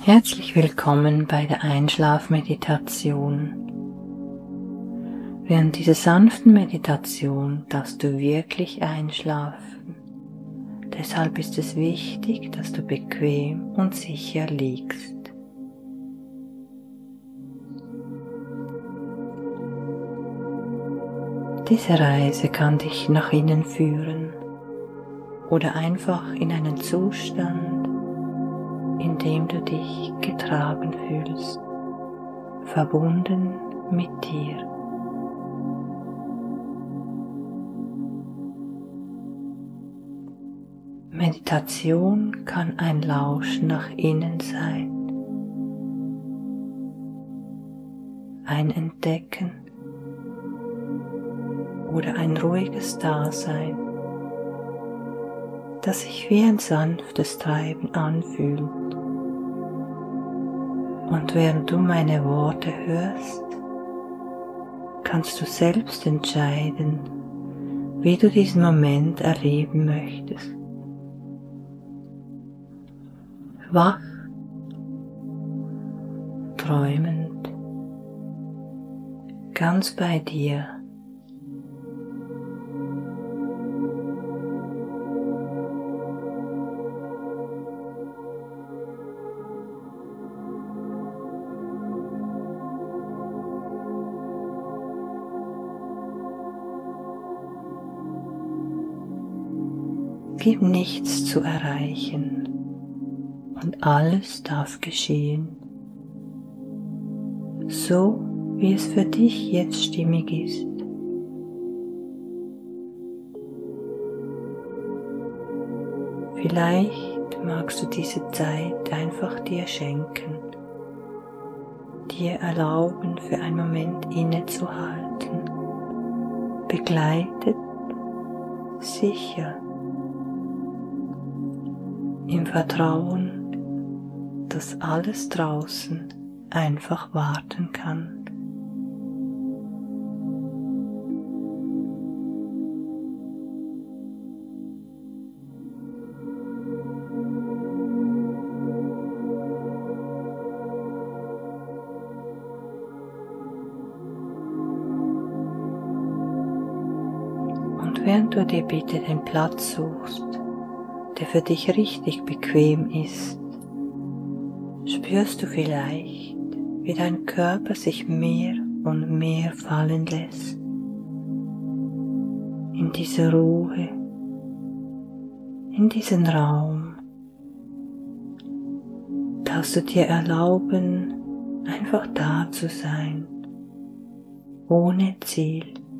Herzlich willkommen bei der Einschlafmeditation. Während dieser sanften Meditation darfst du wirklich einschlafen. Deshalb ist es wichtig, dass du bequem und sicher liegst. Diese Reise kann dich nach innen führen oder einfach in einen Zustand, in dem du dich getragen fühlst, verbunden mit dir. Meditation kann ein Lauschen nach innen sein, ein Entdecken oder ein ruhiges Dasein, das sich wie ein sanftes Treiben anfühlt. Und während du meine Worte hörst, kannst du selbst entscheiden, wie du diesen Moment erleben möchtest. Wach, träumend, ganz bei dir. Gibt nichts zu erreichen und alles darf geschehen, so wie es für dich jetzt stimmig ist. Vielleicht magst du diese Zeit einfach dir schenken, dir erlauben, für einen Moment innezuhalten, begleitet, sicher, im Vertrauen, dass alles draußen einfach warten kann. Und während du dir bitte den Platz suchst, der für dich richtig bequem ist, spürst du vielleicht, wie dein Körper sich mehr und mehr fallen lässt. In diese Ruhe, in diesen Raum, darfst du dir erlauben, einfach da zu sein, ohne Ziel.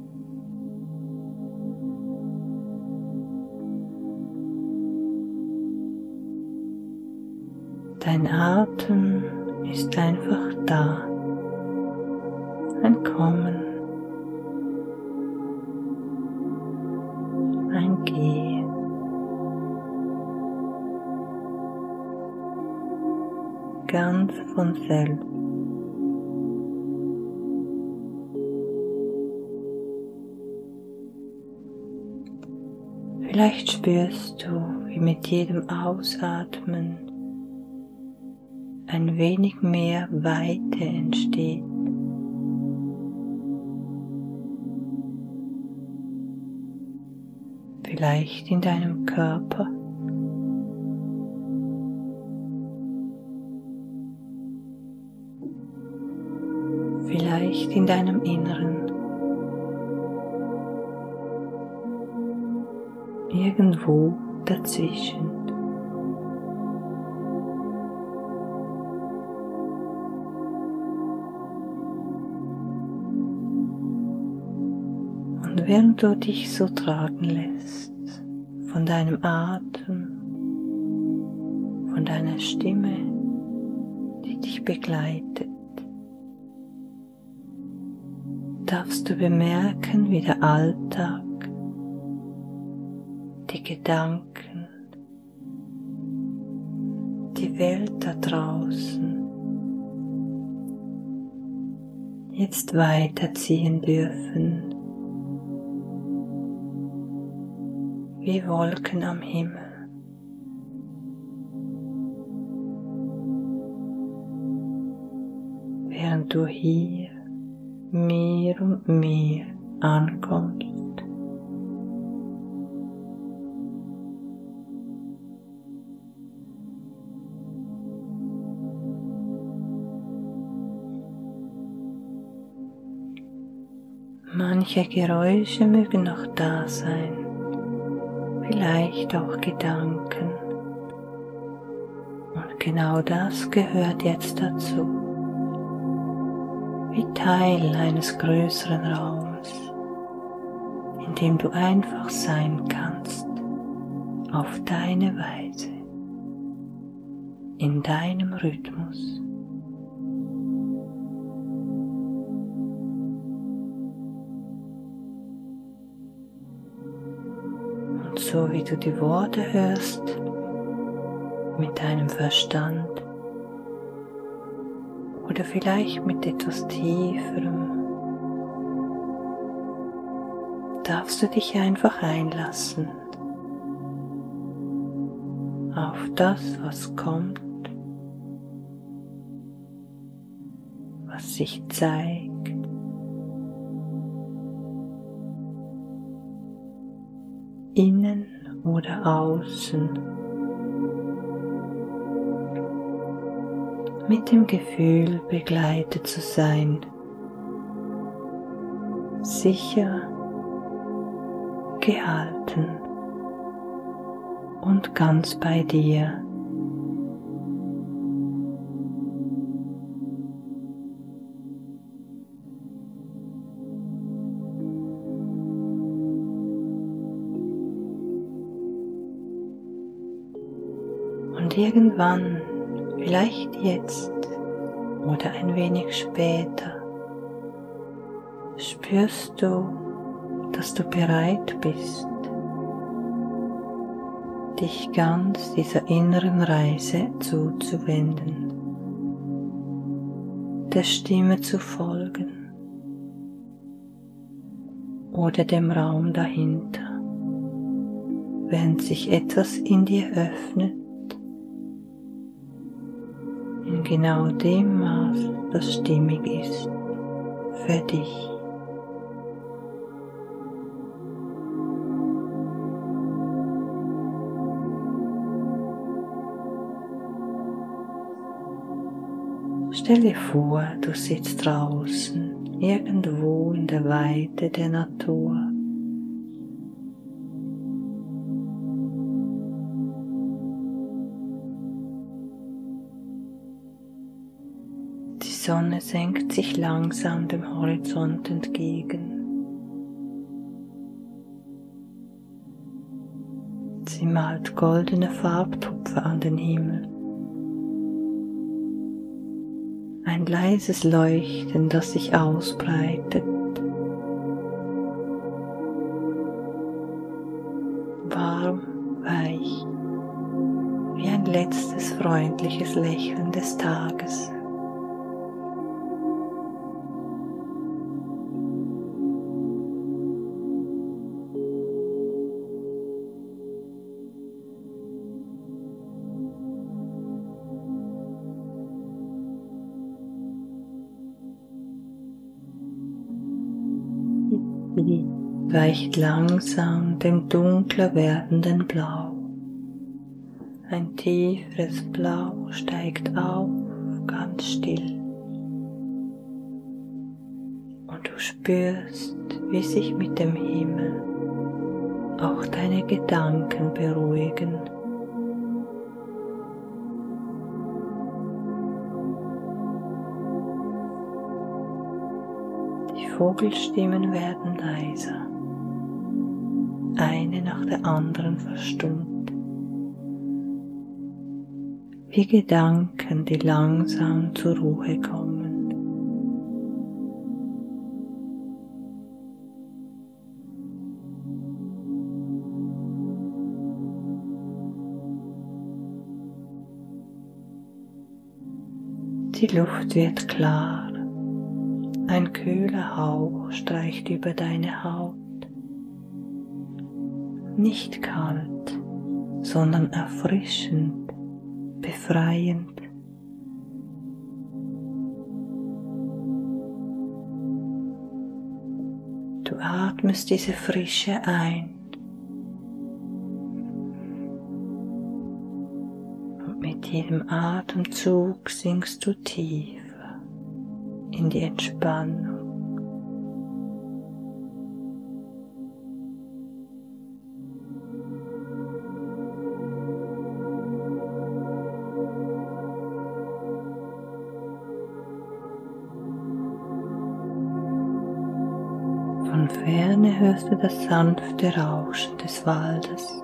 Dein Atem ist einfach da, ein Kommen, ein Gehen. Ganz von selbst. Vielleicht spürst du, wie mit jedem Ausatmen ein wenig mehr Weite entsteht. Vielleicht in deinem Körper, vielleicht in deinem Inneren, irgendwo dazwischen. Und während du dich so tragen lässt von deinem Atem, von deiner Stimme, die dich begleitet, darfst du bemerken, wie der Alltag, die Gedanken, die Welt da draußen jetzt weiterziehen dürfen, wie Wolken am Himmel. während du hier mehr und mehr ankommst. Manche Geräusche mögen noch da sein, vielleicht auch Gedanken. Und genau das gehört jetzt dazu, wie Teil eines größeren Raumes, in dem du einfach sein kannst, auf deine Weise, in deinem Rhythmus. Und so wie du die Worte hörst, mit deinem Verstand oder vielleicht mit etwas Tieferem, darfst du dich einfach einlassen auf das, was kommt, was sich zeigt, innen oder außen, mit dem Gefühl begleitet zu sein, sicher, gehalten und ganz bei dir. Und irgendwann, vielleicht jetzt oder ein wenig später, spürst du, dass du bereit bist, dich ganz dieser inneren Reise zuzuwenden, der Stimme zu folgen oder dem Raum dahinter, während sich etwas in dir öffnet, in genau dem Maß, das stimmig ist für dich. Stell dir vor, du sitzt draußen, irgendwo in der Weite der Natur. Die Sonne senkt sich langsam dem Horizont entgegen. Sie malt goldene Farbtupfer an den Himmel. Ein leises Leuchten, das sich ausbreitet. Warm, weich, wie ein letztes freundliches Lächeln des Tages. Die weicht langsam dem dunkler werdenden Blau. Ein tieferes Blau steigt auf, ganz still. Und du spürst, wie sich mit dem Himmel auch deine Gedanken beruhigen. Die Vogelstimmen werden leiser, eine nach der anderen verstummt, wie Gedanken, die langsam zur Ruhe kommen. Die Luft wird klar. Ein kühler Hauch streicht über deine Haut. Nicht kalt, sondern erfrischend, befreiend. Du atmest diese Frische ein und mit jedem Atemzug sinkst du tiefer in die Entspannung. Von Ferne hörst du das sanfte Rauschen des Waldes,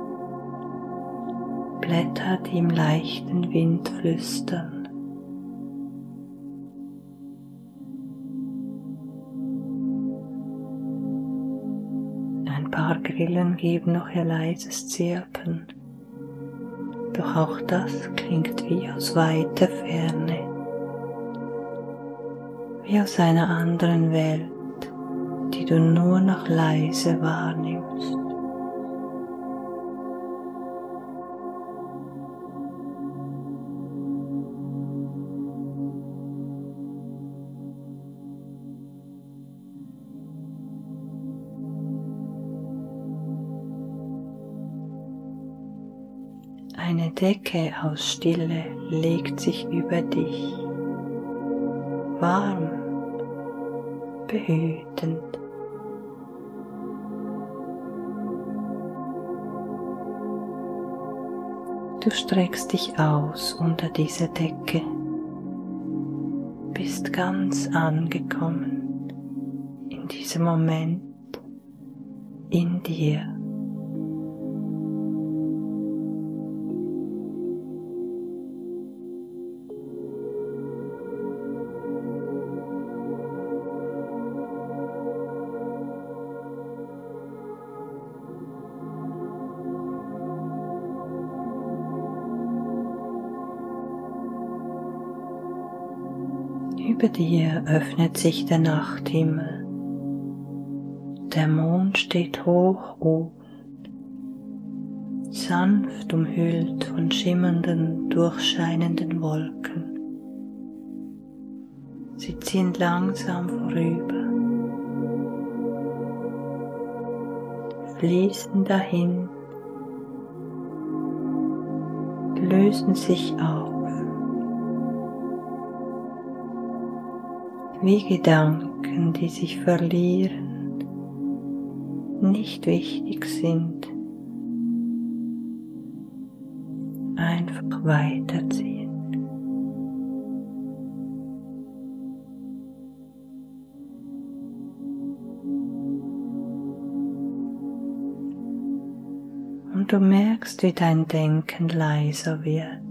Blätter, die im leichten Wind flüstern. Ein paar Grillen geben noch ihr leises Zirpen, doch auch das klingt wie aus weiter Ferne, wie aus einer anderen Welt, die du nur noch leise wahrnimmst. Eine Decke aus Stille legt sich über dich, warm, behütend. Du streckst dich aus unter dieser Decke, bist ganz angekommen in diesem Moment in dir. Über dir öffnet sich der Nachthimmel. Der Mond steht hoch oben, sanft umhüllt von schimmernden, durchscheinenden Wolken. Sie ziehen langsam vorüber, fließen dahin, lösen sich auf. Wie Gedanken, die sich verlieren, nicht wichtig sind, einfach weiterziehen. Und du merkst, wie dein Denken leiser wird,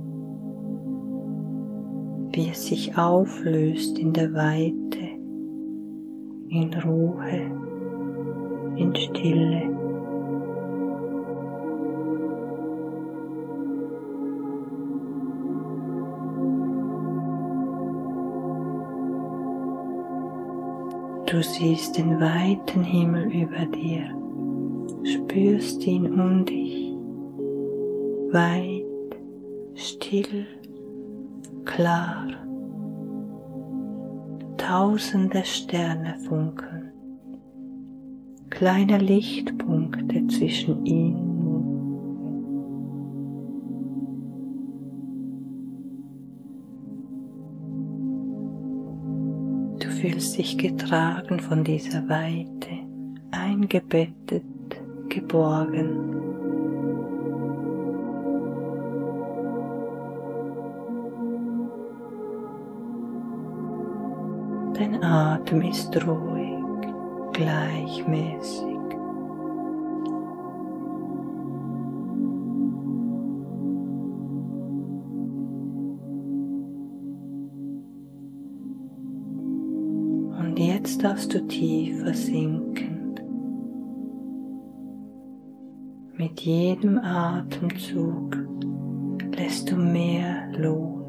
wie es sich auflöst in der Weite, in Ruhe, in Stille. Du siehst den weiten Himmel über dir, spürst ihn um dich, weit, still, klar. Tausende Sterne funkeln, kleine Lichtpunkte zwischen ihnen. Du fühlst dich getragen von dieser Weite, eingebettet, geborgen. Dein Atem ist ruhig, gleichmäßig. Und jetzt darfst du tiefer sinken. Mit jedem Atemzug lässt du mehr los,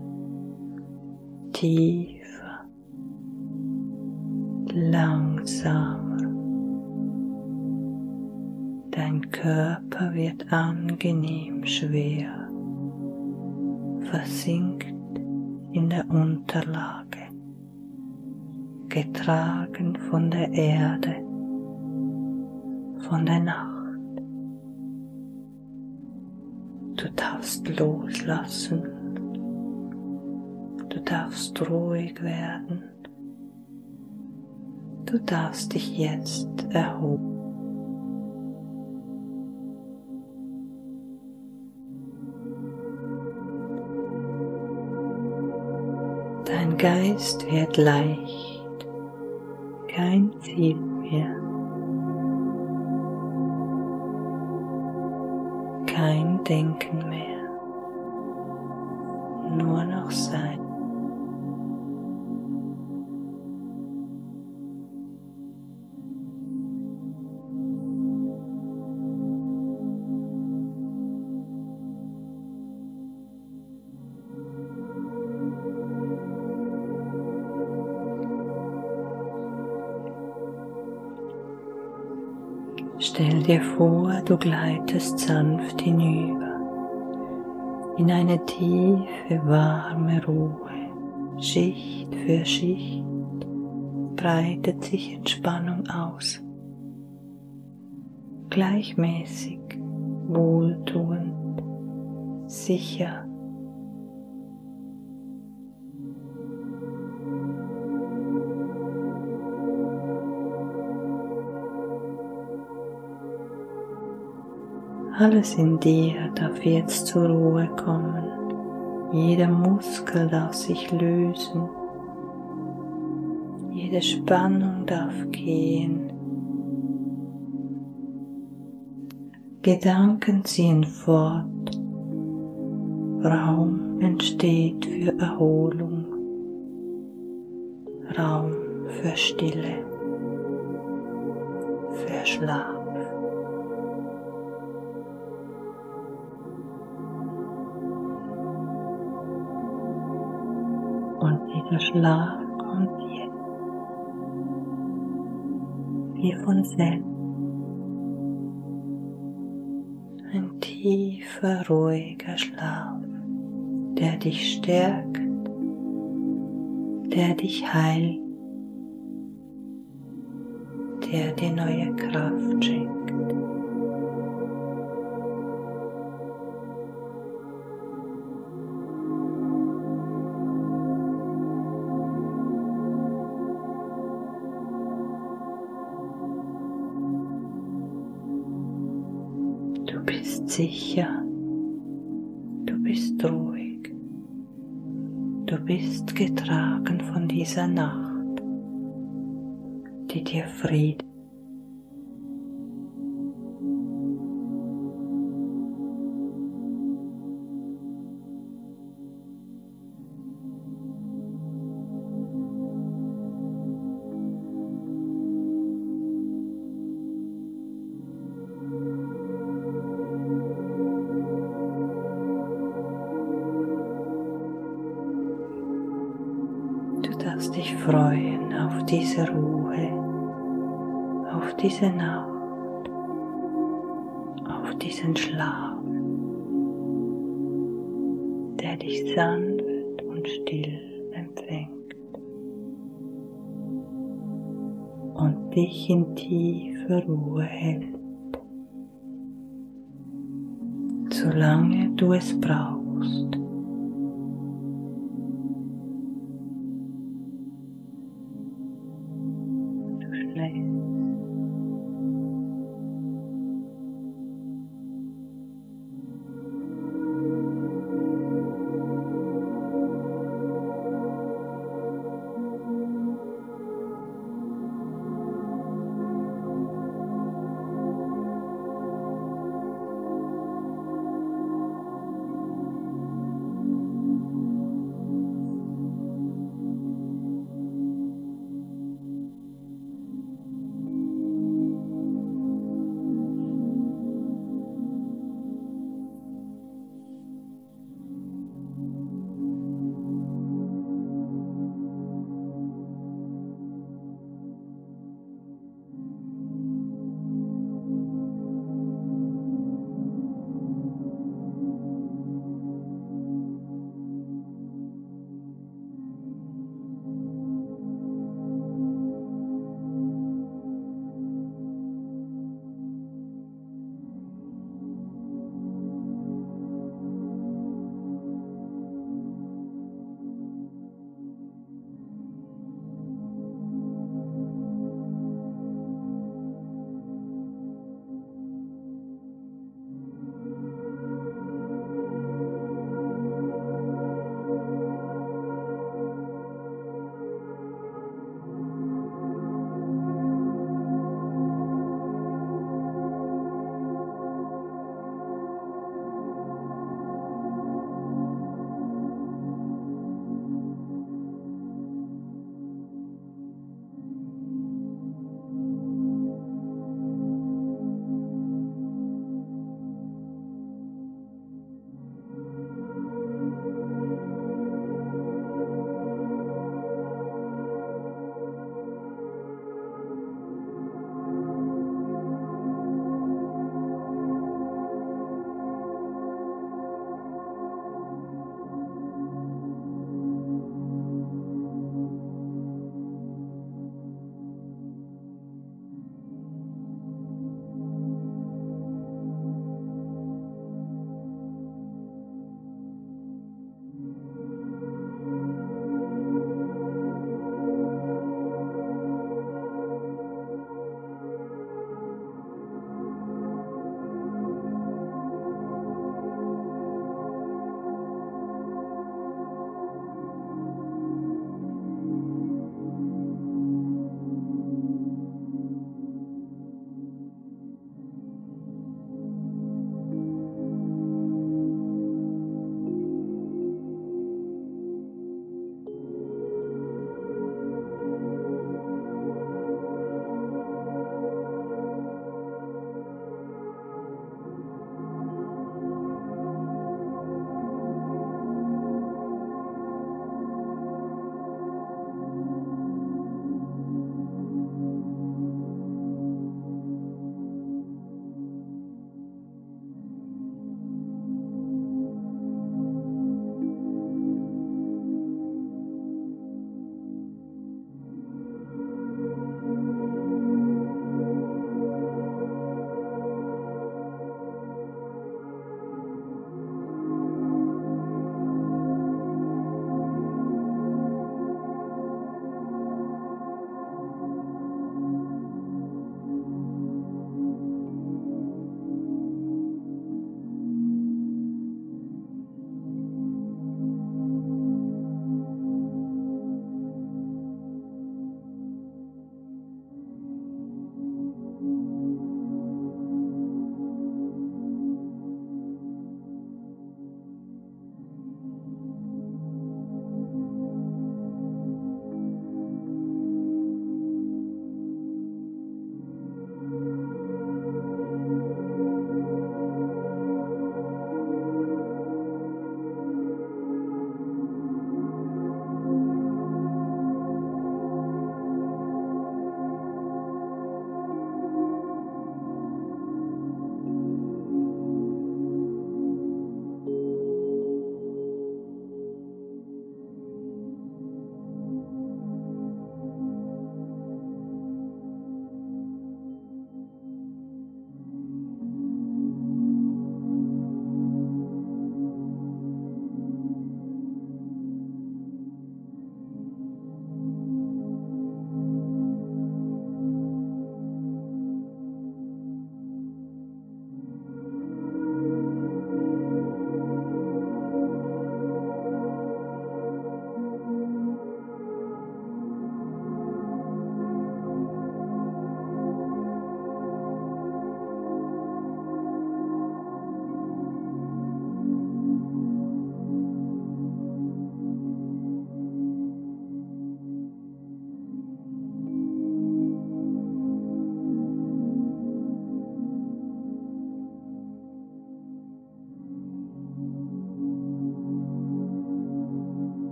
tiefer, langsamer. Dein Körper wird angenehm schwer, versinkt in der Unterlage. getragen von der Erde, von der Nacht. Du darfst loslassen, du darfst ruhig werden, du darfst dich jetzt erholen. Dein Geist wird leicht, kein Ziel mehr, kein Denken mehr, nur noch Sein. Stell dir vor, du gleitest sanft hinüber in eine tiefe, warme Ruhe. Schicht für Schicht breitet sich Entspannung aus. Gleichmäßig, wohltuend, sicher. Alles in dir darf jetzt zur Ruhe kommen. Jeder Muskel darf sich lösen. Jede Spannung darf gehen. Gedanken ziehen fort. Raum entsteht für Erholung. Raum für Stille. Für Schlaf. Und dieser Schlaf kommt jetzt, wie von selbst. Ein tiefer, ruhiger Schlaf, der dich stärkt, der dich heilt, der dir neue Kraft schenkt. Du bist sicher, du bist ruhig, du bist getragen von dieser Nacht, die dir Frieden. Du darfst dich freuen auf diese Ruhe, auf diese Nacht, auf diesen Schlaf, der dich sanft und still empfängt und dich in tiefe Ruhe hält, solange du es brauchst.